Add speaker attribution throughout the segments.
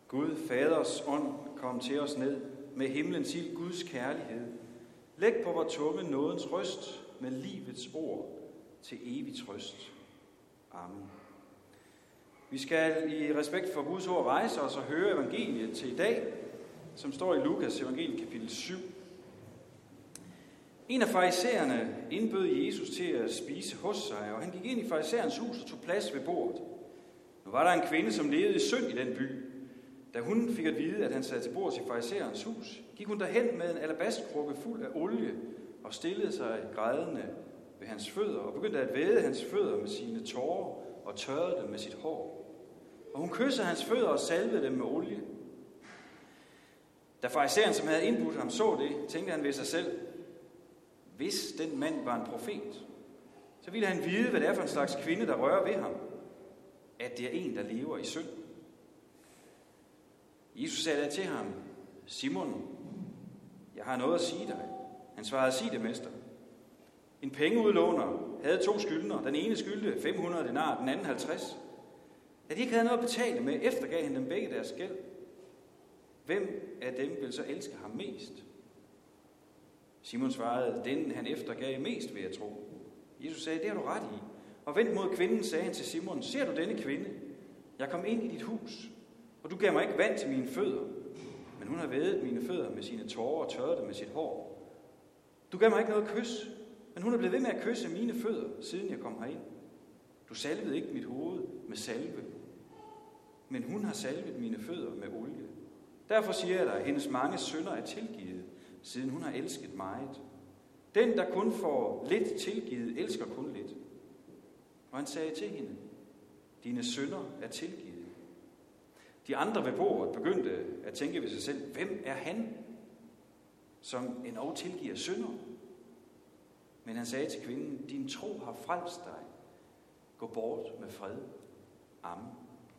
Speaker 1: Gud, Faders ånd, kom til os ned med himlens ild, Guds kærlighed. Læg på vor tunge nådens røst med livets ord til evig trøst. Amen. Vi skal i respekt for Guds ord rejse os og høre evangeliet til i dag, som står i Lukas evangeliet kapitel 7. En af farisæerne indbød Jesus til at spise hos sig, og han gik ind i farisæernes hus og tog plads ved bordet. Nu var der en kvinde, som levede i synd i den by. Da hun fik at vide, at han sad til bords i farisæernes hus, gik hun derhen med en alabastkrukke fuld af olie og stillede sig grædende ved hans fødder og begyndte at væde hans fødder med sine tårer og tørrede dem med sit hår. Og hun kyssede hans fødder og salvede dem med olie. Da farisæeren, som havde indbudt ham, så det, tænkte han ved sig selv: hvis den mand var en profet, så ville han vide, hvad det er for en slags kvinde, der rører ved ham, at det er en, der lever i synd. Jesus sagde da til ham: Simon, jeg har noget at sige dig. Han svarede: sig det, mester. En pengeudlåner havde 2 skyldnere. Den ene skyldte 500 denar, den anden 50. Da de ikke havde noget at betale med, eftergav han dem begge deres gæld. Hvem af dem vil så elske ham mest? Simon svarede: den han eftergav mest, vil jeg tro. Jesus sagde: det har du ret i. Og vendt mod kvinden, sagde han til Simon: ser du denne kvinde? Jeg kom ind i dit hus, og du gav mig ikke vand til mine fødder, men hun har vædet mine fødder med sine tårer og tørret dem med sit hår. Du gav mig ikke noget kys, men hun er blevet ved med at kysse mine fødder, siden jeg kom herind. Du salvede ikke mit hoved med salve, men hun har salvet mine fødder med olie. Derfor siger jeg dig, at hendes mange synder er tilgivet, siden hun har elsket meget. Den, der kun får lidt tilgivet, elsker kun lidt. Og han sagde til hende: dine synder er tilgivet. De andre ved bordet begyndte at tænke ved sig selv: hvem er han, som endog tilgiver synder? Men han sagde til kvinden: din tro har frelst dig. Gå bort med fred. Amen.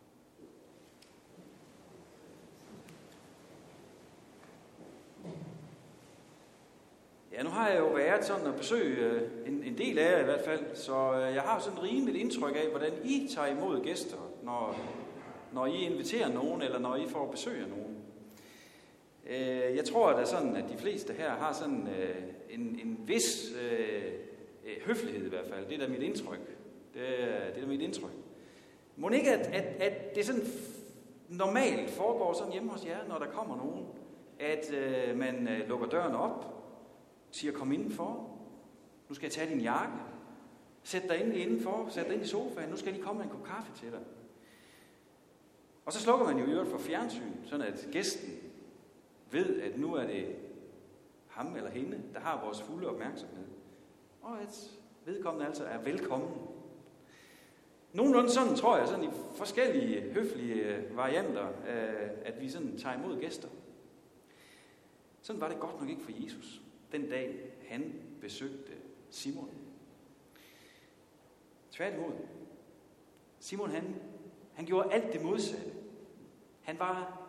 Speaker 1: Ja, nu har jeg jo været sådan at besøge en del af jer i hvert fald, så jeg har sådan et rimeligt indtryk af, hvordan I tager imod gæster, når I inviterer nogen, eller når I får besøg af nogen. Jeg tror, at sådan, at de fleste her har sådan en vis høflighed i hvert fald. Det er da mit indtryk. Det er da mit indtryk. Må ikke, at det sådan normalt foregår sådan hjemme hos jer, når der kommer nogen, at man lukker døren op, siger: kom indenfor, nu skal jeg tage din jakke, sæt dig indenfor, sæt dig ind i sofaen, nu skal de komme med en kop kaffe til dig. Og så slukker man jo i øvrigt for fjernsyn, sådan at gæsten ved, at nu er det ham eller hende, der har vores fulde opmærksomhed, og at vedkommende altså er velkommen. Nogenlunde sådan, tror jeg, sådan i forskellige høflige varianter, at vi sådan tager imod gæster. Sådan var det godt nok ikke for Jesus, den dag han besøgte Simon. Tværtimod. Simon han gjorde alt det modsatte. Han var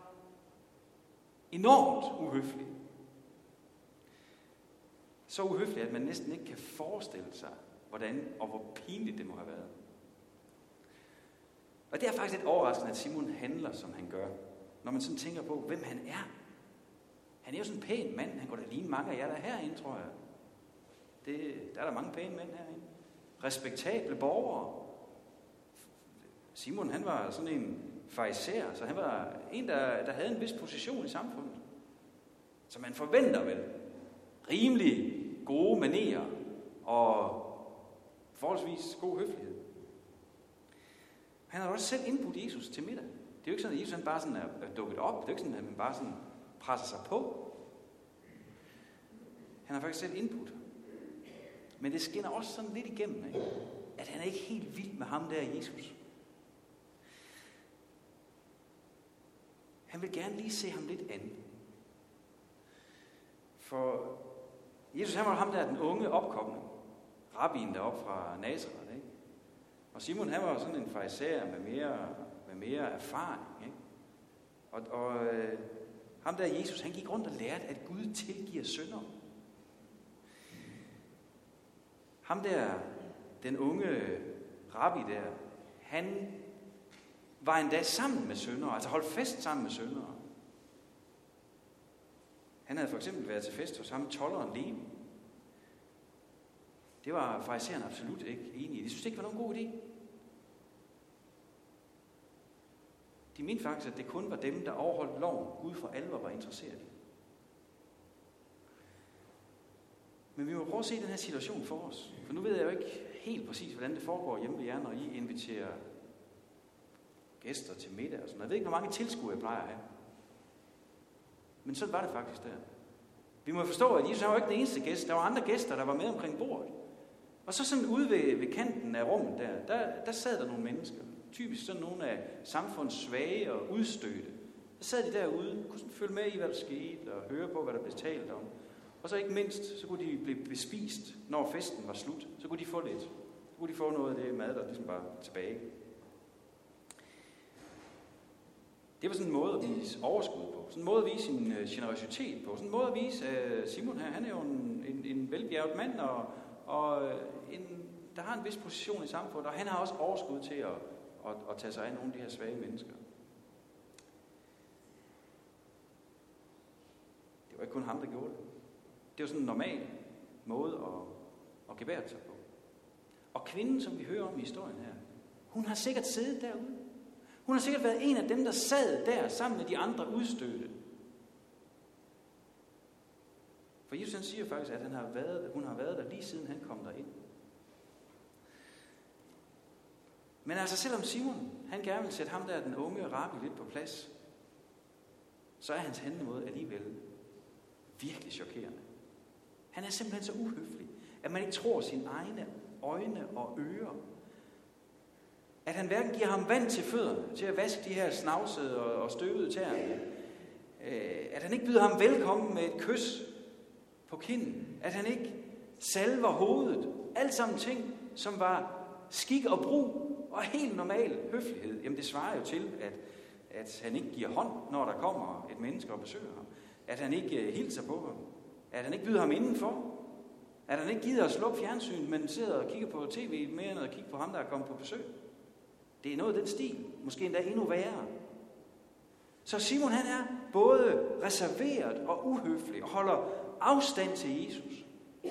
Speaker 1: enormt uhøflig. Så uhøflig, at man næsten ikke kan forestille sig, hvordan og hvor pinligt det må have været. Og det er faktisk lidt overraskende, at Simon handler, som han gør, når man sådan tænker på, hvem han er. Han er jo sådan en pæn mand. Han går da ligne mange af jer, der er herinde, tror jeg. Der er der mange pæne mænd herinde. Respektable borgere. Simon, han var sådan en farisæer, så han var en, der havde en vis position i samfundet. Så man forventer vel rimelig gode manerer og forholdsvis god høflighed. Han har også selv indbudt Jesus til middag. Det er jo ikke sådan, at Jesus han bare sådan er dukket op. Det er jo ikke sådan, at han bare sådan presser sig på. Han har faktisk selv indbudt. Men det skinner også sådan lidt igennem, ikke? At han er ikke helt vild med ham der, Jesus. Han vil gerne lige se ham lidt an. For Jesus, han var ham der, den unge opkommende. Rabbien deroppe fra Nazareth, ikke? Og Simon, han var sådan en farisæer med mere erfaring, ikke? Og ham der Jesus, han gik rundt og lærte, at Gud tilgiver synder. Ham der, den unge rabbi der, han var endda sammen med syndere, altså holdt fest sammen med syndere. Han havde for eksempel været til fest hos ham, tolderen Levi. Det var farisæerne absolut ikke enige i. De synes ikke, det var nogen god idé. De mente faktisk, at det kun var dem, der overholdt loven, Gud for alvor var interesseret i. Men vi må prøve at se den her situation for os. For nu ved jeg jo ikke helt præcis, hvordan det foregår hjemme ved jer, når I inviterer gæster til middag og sådan noget. Jeg ved ikke, hvor mange tilskuere jeg plejer at have. Men sådan var det faktisk der. Vi må forstå, at Jesus var jo ikke den eneste gæst. Der var andre gæster, der var med omkring bordet. Og så sådan ude ved kanten af rummet der sad der nogle mennesker. Typisk sådan nogle af samfundets svage og udstødte. Så sad de derude, kunne sådan følge med i, hvad der skete, og høre på, hvad der blev talt om. Og så ikke mindst, så kunne de blive bespist, når festen var slut. Så kunne de få lidt. Så kunne de få noget af det mad, der ligesom var tilbage. Det var sådan en måde at vise overskud på. Sådan en måde at vise sin generøsitet på. Sådan en måde at vise, at Simon her, han er jo en velbjerget mand, der har en vis position i samfundet, og han har også overskud til at tage sig af nogle af de her svage mennesker. Det var ikke kun ham, der gjorde det. Det var sådan en normal måde at gebære sig på. Og kvinden, som vi hører om i historien her, hun har sikkert siddet derude. Hun har sikkert været en af dem, der sad der sammen med de andre udstødte. For Jesus han siger faktisk, at hun har været der lige siden han kom derind. Men altså selvom Simon, han gerne vil sætte ham der, den unge rabbi, lidt på plads, så er hans handlemåde alligevel virkelig chokerende. Han er simpelthen så uhøflig, at man ikke tror sine egne øjne og ører. At han hverken giver ham vand til fødderne, til at vaske de her snavsede og støvede tæer. At han ikke byder ham velkommen med et kys på kinden. At han ikke salver hovedet. Alt sammen ting, som var skik og brug og helt normal høflighed. Jamen det svarer jo til, at han ikke giver hånd, når der kommer et menneske og besøger ham. At han ikke hilser på ham. At han ikke byder ham indenfor. At han ikke gider at slukke fjernsyn, men sidder og kigger på tv mere end at kigge på ham, der er kommet på besøg. Det er noget af den stil. Måske endda endnu værre. Så Simon han er både reserveret og uhøflig og holder afstand til Jesus.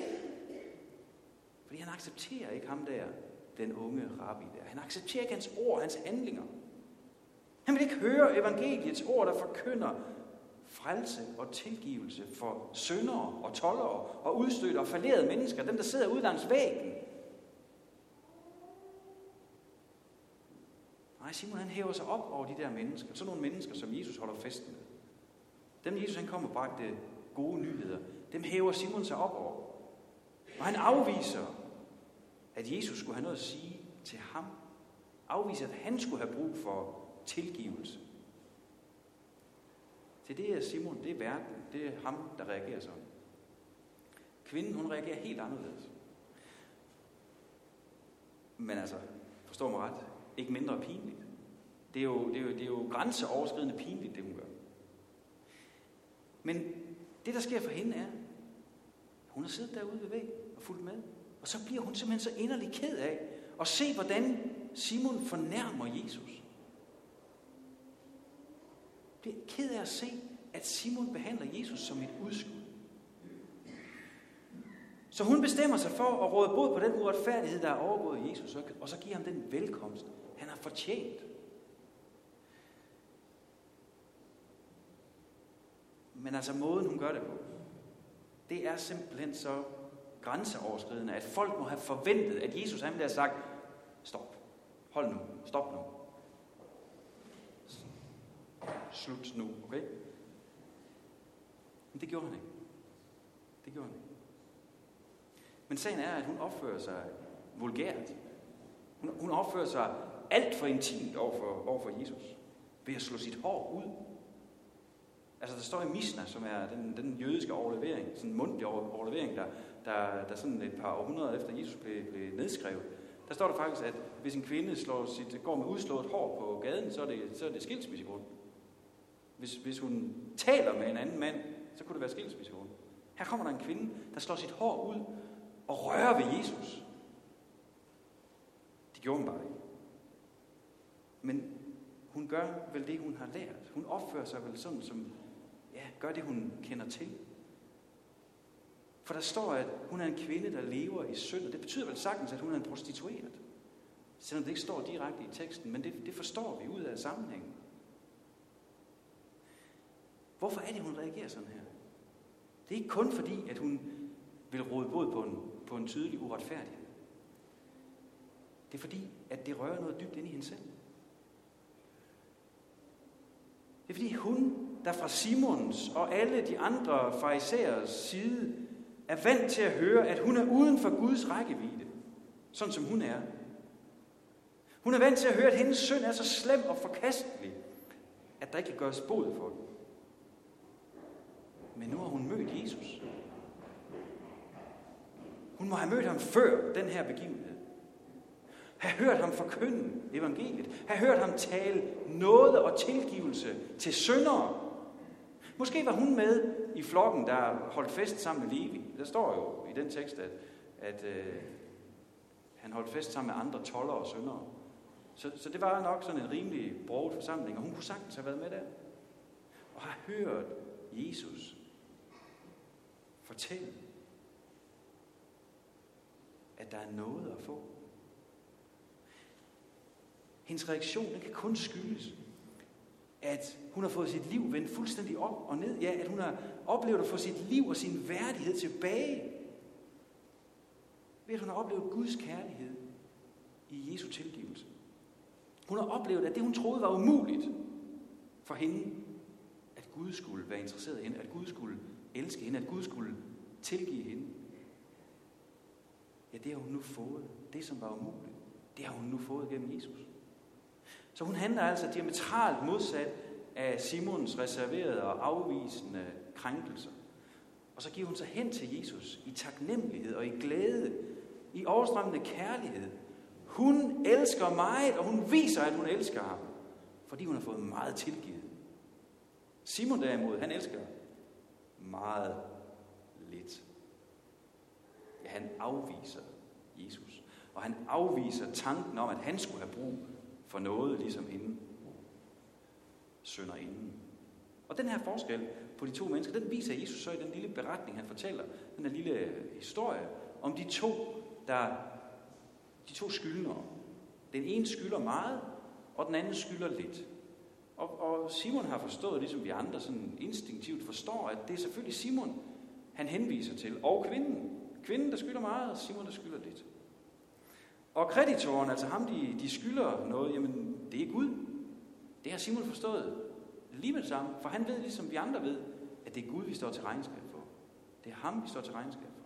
Speaker 1: Fordi han accepterer ikke ham der, den unge rabbi der. Han accepterer ikke hans ord, hans handlinger. Han vil ikke høre evangeliets ord, der forkynder frelse og tilgivelse for syndere og toldere og udstødte og fallerede mennesker, dem der sidder ude langs væggen. Nej, Simon han hæver sig op over de der mennesker, sådan nogle mennesker, som Jesus holder fest med. Dem Jesus han kom og bragte gode nyheder, dem hæver Simon sig op over. Og han afviser, at Jesus skulle have noget at sige til ham. Afviser, at han skulle have brug for tilgivelse. Til det er Simon, det er verden, det er ham, der reagerer sådan. Kvinden, hun reagerer helt anderledes. Men altså, forstår mig ret, ikke mindre pinligt. Det er jo grænseoverskridende pinligt, det hun gør. Men det, der sker for hende, er, at hun har siddet derude ved væggen og fulgt med. Og så bliver hun simpelthen så inderlig ked af at se, hvordan Simon fornærmer Jesus. Bliver ked af at se, at Simon behandler Jesus som et udskud. Så hun bestemmer sig for at råde bod på den uretfærdighed, der er overgået Jesus, og så giver ham den velkomst, han har fortjent. Men altså måden, hun gør det på, det er simpelthen så grænseoverskridende, at folk må have forventet, at Jesus han ville have sagt, stop, hold nu, stop nu. Slut nu, okay? Men det gjorde han ikke. Det gjorde han ikke. Men sagen er, at hun opfører sig vulgært. Hun opfører sig alt for intimt over for Jesus. Ved at slå sit hår ud. Altså der står i Misna, som er den jødiske overlevering, sådan en mundtlig overlevering, der sådan et par århundreder efter Jesus blev nedskrevet. Der står der faktisk, at hvis en kvinde går med udslået hår på gaden, så er det skilsmissegrund. Hvis hun taler med en anden mand, så kunne det være skilsmissegrund. Her kommer der en kvinde, der slår sit hår ud og rører ved Jesus. Det gjorde hun bare ikke. Men hun gør vel det, hun har lært. Hun opfører sig vel sådan, som gør det, hun kender til. For der står, at hun er en kvinde, der lever i synd, og det betyder vel sagtens, at hun er en prostitueret. Selvom det ikke står direkte i teksten, men det forstår vi ud af sammenhængen. Hvorfor er det, hun reagerer sådan her? Det er ikke kun fordi, at hun vil råde bod på en tydelig uretfærdighed. Det er fordi, at det rører noget dybt ind i hende selv. Det er fordi hun, der fra Simons og alle de andre farisæers side, er vant til at høre, at hun er uden for Guds rækkevidde, sådan som hun er. Hun er vant til at høre, at hendes synd er så slem og forkastelig, at der ikke kan gøres bod for den. Men nu har hun mødt Jesus. Hun må have mødt ham før den her begivenhed. Have hørt ham forkynde evangeliet. Have hørt ham tale nåde og tilgivelse til syndere. Måske var hun med i flokken, der holdt fest sammen med Levi. Der står jo i den tekst, at han holdt fest sammen med andre toldere og syndere. Så det var nok sådan en rimelig broget forsamling, og hun kunne sagtens have været med der. Og har hørt Jesus fortælle, at der er noget at få. Hendes reaktion, den kan kun skyldes, at hun har fået sit liv vendt fuldstændig op og ned. Ja, at hun har oplevet at få sit liv og sin værdighed tilbage. Ved at hun har oplevet Guds kærlighed i Jesu tilgivelse. Hun har oplevet, at det hun troede var umuligt for hende, at Gud skulle være interesseret i hende, at Gud skulle elske hende, at Gud skulle tilgive hende. Ja, det har hun nu fået. Det, som var umuligt, det har hun nu fået gennem Jesus. Så hun handler altså diametralt modsat af Simons reserverede og afvisende krænkelser. Og så giver hun sig hen til Jesus i taknemmelighed og i glæde, i overstrømmende kærlighed. Hun elsker meget, og hun viser, at hun elsker ham, fordi hun har fået meget tilgivet. Simon derimod, han elsker meget lidt. Ja, han afviser Jesus, og han afviser tanken om, at han skulle have brug for noget, ligesom hende, synderinden. Og den her forskel på de to mennesker, den viser Jesus så i den lille beretning, han fortæller, den her lille historie om de to skyldnere. Den ene skylder meget, og den anden skylder lidt. Og Simon har forstået, ligesom vi andre sådan instinktivt forstår, at det er selvfølgelig Simon, han henviser til, og kvinden. Kvinden, der skylder meget, og Simon, der skylder lidt. Og kreditoren, altså ham, de skylder noget, jamen det er Gud. Det har Simon forstået lige med det samme, for han ved, ligesom vi andre ved, at det er Gud, vi står til regnskab for. Det er ham, vi står til regnskab for.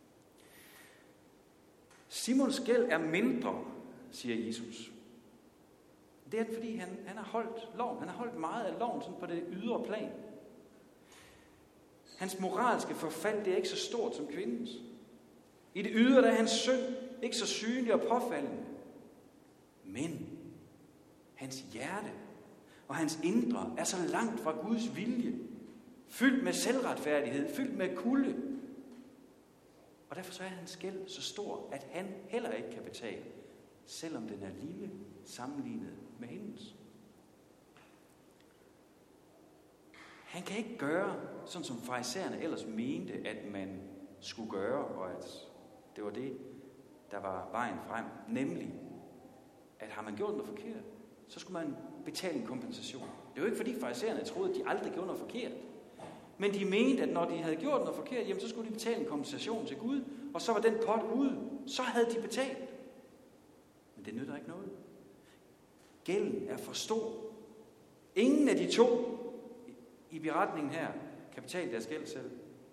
Speaker 1: Simons gæld er mindre, siger Jesus. Det er det, fordi han har holdt loven. Han har holdt meget af loven sådan på det ydre plan. Hans moralske forfald, det er ikke så stort som kvindens. I det ydre, der er hans synd ikke så synlig og påfaldende. Men hans hjerte og hans indre er så langt fra Guds vilje, fyldt med selvretfærdighed, fyldt med kulde. Og derfor så er hans gæld så stor, at han heller ikke kan betale, selvom den er lille sammenlignet med hendes. Han kan ikke gøre, sådan som farisæerne ellers mente, at man skulle gøre, og at det var det, der var vejen frem. Nemlig, at har man gjort noget forkert, så skulle man betale en kompensation. Det var ikke fordi farisæerne troede, at de aldrig gjorde noget forkert. Men de mente, at når de havde gjort noget forkert, jamen, så skulle de betale en kompensation til Gud, og så var den pot ude. Så havde de betalt. Men det nytter ikke noget. Gælden er for stor. Ingen af de to i beretningen her kan betale deres gæld selv.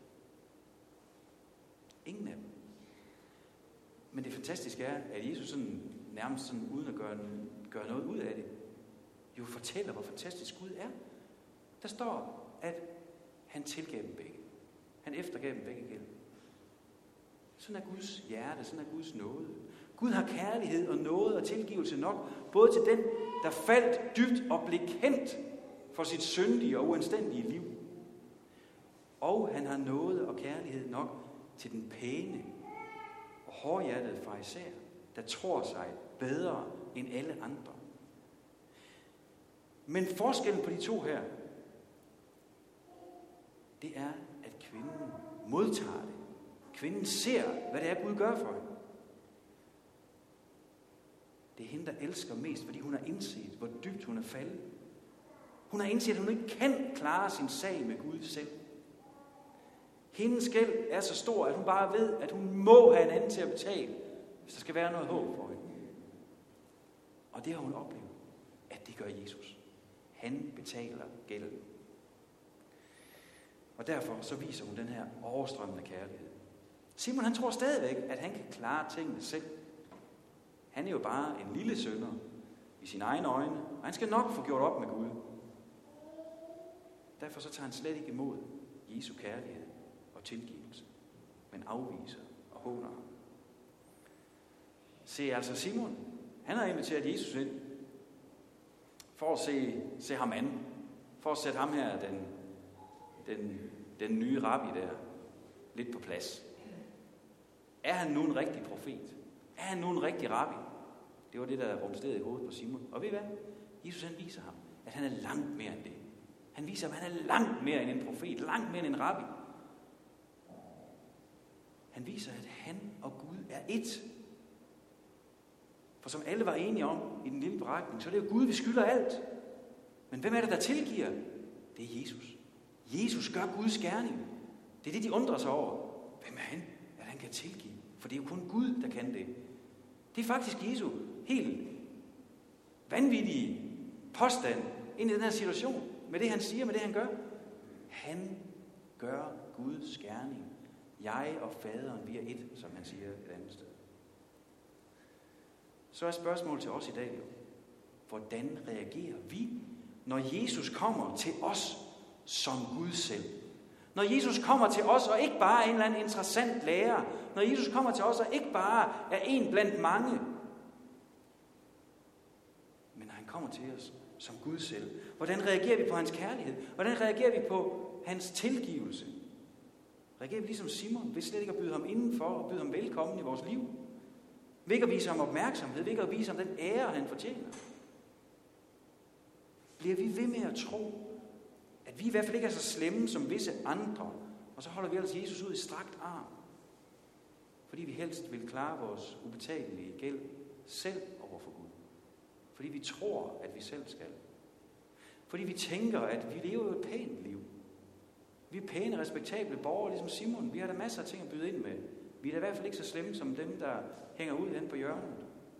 Speaker 1: Ingen af dem. Men det fantastiske er, at Jesus sådan, nærmest sådan, uden at gøre noget ud af det, jo fortæller, hvor fantastisk Gud er. Der står, at han tilgav dem begge. Han eftergav dem begge gæld. Sådan er Guds hjerte, sådan er Guds nåde. Gud har kærlighed og nåde og tilgivelse nok, både til den, der faldt dybt og blev kendt for sit syndige og uanstændige liv. Og han har nåde og kærlighed nok til den pæne og hårdhjertede farisæer, der tror sig bedre end alle andre. Men forskellen på de to her, det er, at kvinden modtager det. Kvinden ser, hvad det er, Gud gør for hende. Det er hende, der elsker mest, fordi hun har indset, hvor dybt hun er faldet. Hun har indset, at hun ikke kan klare sin sag med Gud selv. Hendes gæld er så stor, at hun bare ved, at hun må have en anden til at betale, hvis der skal være noget håb for hende. Og det har hun oplevet, at det gør Jesus. Han betaler gælden. Og derfor så viser hun den her overstrømmende kærlighed. Simon, han tror stadigvæk, at han kan klare tingene selv. Han er jo bare en lille synder i sine egne øjne, og han skal nok få gjort op med Gud. Derfor så tager han slet ikke imod Jesu kærlighed og tilgivelse, men afviser og håner ham. Se altså Simon, han har inviteret Jesus ind for at se ham an, for at sætte ham her, den nye rabbi der, lidt på plads. Er han nu en rigtig profet? Er han nu en rigtig rabbi? Det var det, der rumsterede i hovedet på Simon. Og ved I hvad? Jesus han viser ham, at han er langt mere end det. Han viser ham, at han er langt mere end en profet, langt mere end en rabbi. Han viser, at han og Gud er ét. For som alle var enige om i den lille beretning, så er det jo Gud, vi skylder alt. Men hvem er det, der tilgiver? Det er Jesus. Jesus gør Guds gerning. Det er det, de undrer sig over. Hvem er han, at han kan tilgive? For det er jo kun Gud, der kan det. Det er faktisk Jesu helt vanvittige påstand ind i den her situation. Med det, han siger, med det, han gør. Han gør Guds gerning. Jeg og faderen, vi er ét, som han siger et andet sted. Så er spørgsmålet til os i dag jo. Hvordan reagerer vi, når Jesus kommer til os som Gud selv? Når Jesus kommer til os, og ikke bare er en eller anden interessant lærer. Når Jesus kommer til os, og ikke bare er en blandt mange. Men når han kommer til os som Gud selv. Hvordan reagerer vi på hans kærlighed? Hvordan reagerer vi på hans tilgivelse? Reagerer vi ligesom Simon, ved slet ikke at byde ham indenfor og byde ham velkommen i vores liv? Ved ikke at vise ham opmærksomhed, ved ikke at vise ham den ære, han fortjener? Bliver vi ved med at tro, at vi i hvert fald ikke er så slemme som visse andre, og så holder vi altså Jesus ud i strakt arm, fordi vi helst vil klare vores ubetalelige gæld selv over for Gud. Fordi vi tror, at vi selv skal. Fordi vi tænker, at vi lever et pænt liv. Vi er pæne, respektable borgere, ligesom Simon. Vi har da masser af ting at byde ind med. Vi er da i hvert fald ikke så slemme som dem, der hænger ud hen på hjørnet.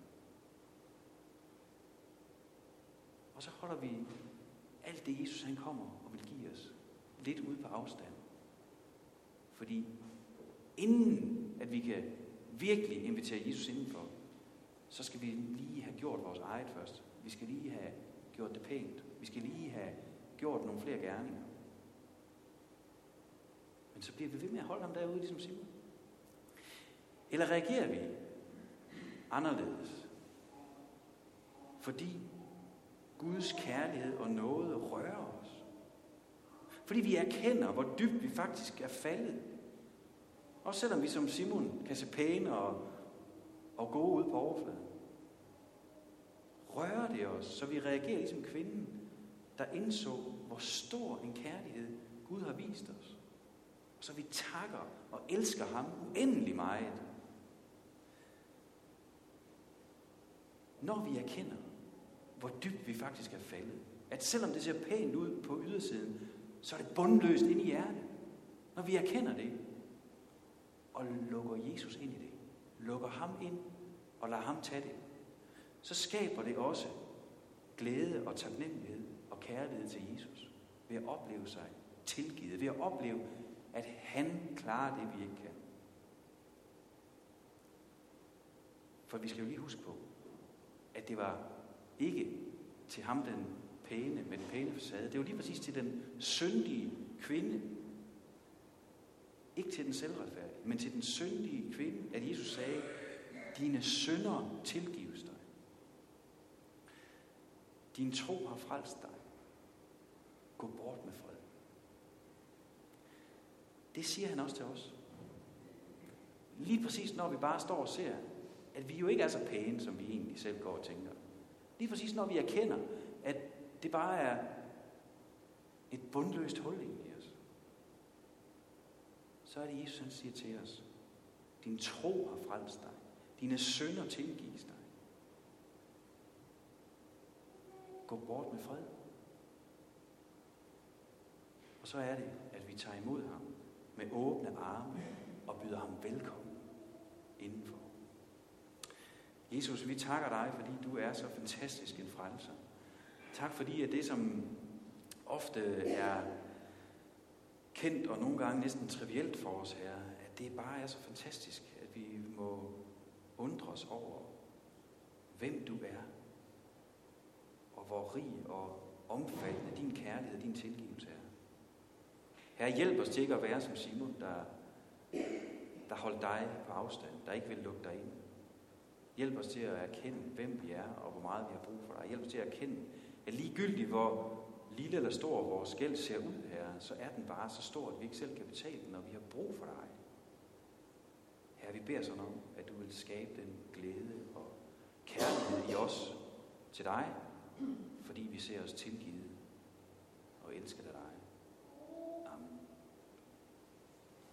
Speaker 1: Og så holder vi alt det, Jesus han kommer og vil give os, lidt ude på afstand. Fordi inden at vi kan virkelig invitere Jesus indenfor, så skal vi lige have gjort vores eget først. Vi skal lige have gjort det pænt. Vi skal lige have gjort nogle flere gerninger. Men så bliver vi ved med at holde ham derude, ligesom Simon. Eller reagerer vi anderledes? Fordi Guds kærlighed og nåde rører os. Fordi vi erkender, hvor dybt vi faktisk er faldet. Også selvom vi som Simon kan se pæne og gode ud på overfladen. Rører det os, så vi reagerer ligesom kvinden, der indså, hvor stor en kærlighed Gud har vist os. Og så vi takker og elsker ham uendelig meget. Når vi erkender, hvor dybt vi faktisk er faldet. At selvom det ser pænt ud på ydersiden, så er det bundløst inde i hjertet. Når vi erkender det, og lukker Jesus ind i det, lukker ham ind og lader ham tage det, så skaber det også glæde og taknemmelighed og kærlighed til Jesus. Ved at opleve sig tilgivet, ved at opleve, at han klarer det, vi ikke kan. For vi skal jo lige huske på, at det var ikke til ham den pæne, med den pæne facade. Det var lige præcis til den syndige kvinde. Ikke til den selvretfærdige, men til den syndige kvinde, at Jesus sagde, dine synder tilgives dig. Din tro har frelst dig. Gå bort med fred. Det siger han også til os. Lige præcis når vi bare står og ser, at vi jo ikke er så pæne, som vi egentlig selv går og tænker. Lige præcis når vi erkender, at det bare er et bundløst hul ind i os, så er det Jesus, han siger til os, din tro har frelst dig. Dine synder tilgives dig. Gå bort med fred. Og så er det, at vi tager imod ham med åbne arme og byder ham velkommen indenfor. Jesus, vi takker dig, fordi du er så fantastisk en frelser. Tak fordi, at det, som ofte er kendt og nogle gange næsten trivielt for os her, at det bare er så fantastisk, at vi må undre os over, hvem du er, og hvor rig og omfattende din kærlighed og din tilgivelse er. Herre, hjælp os til ikke at være som Simon, der holdt dig på afstand, der ikke vil lukke dig ind. Hjælp os til at erkende, hvem vi er, og hvor meget vi har brug for dig. Hjælp os til at erkende, at ligegyldigt hvor lille eller stor vores gæld ser ud her, så er den bare så stor, at vi ikke selv kan betale den, og vi har brug for dig. Herre, vi beder sådan om, at du vil skabe den glæde og kærlighed i os til dig, fordi vi ser os tilgivet og elsker dig.